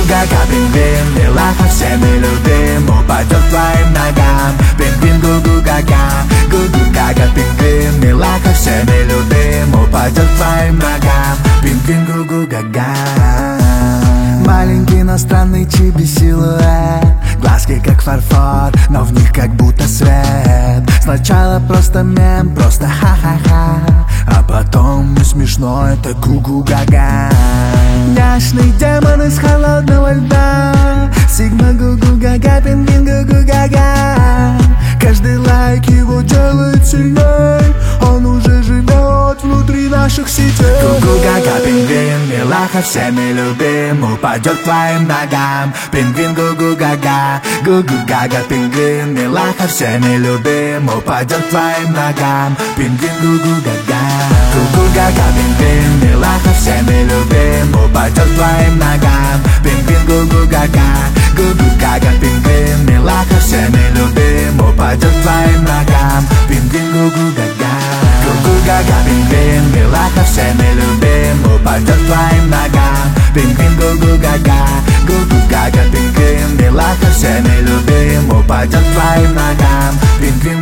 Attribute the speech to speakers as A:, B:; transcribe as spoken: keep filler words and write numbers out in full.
A: Гу-гу-гага, пингвин, милаха, всеми любим, упадет к твоим ногам. Пингвин, гу-гу-гага, гу-гу-гага, пингвин, милаха, всеми любим, упадет к твоим ногам. Пингвин, гу-гу-гага. Маленький, но странный чиби-силуэт, глазки как фарфор, но в них как будто свет. Сначала просто мем, просто ха-ха-ха, а потом не смешно, это гу-гу-гага. Няшный демон из холодного льда, Сигма гу-гу-гага, пингвин гу-гу-гага. Каждый лайк его делает сильней, он уже живет внутри наших сетей. Гу-гу-гага, пингвин, милаха, всеми любим, упадет к твоим ногам. Пингвин, гу-гу-гага, гу-гу-гага, пингвин, милаха, всеми любим, упадет к твоим ногам. Пингвин, гу-гу-гага. Гу-гу-гага, пингвин, милаха, всеми любим, упадет к твоим ногам. Пингвин, гу-гу-гага, гу-гу-гага, пингвин, милаха, всеми любим, упадет к твоим ногам. Пингвин, гу-гу-гага. Гу-гу-гага, пингвин, милаха, всеми любим, упадет к твоим ногам. Пингвин, гу-гу-гага, гу-гу-гага, пингвин, милаха, всеми любим, упадет к твоим ногам. Пингвин,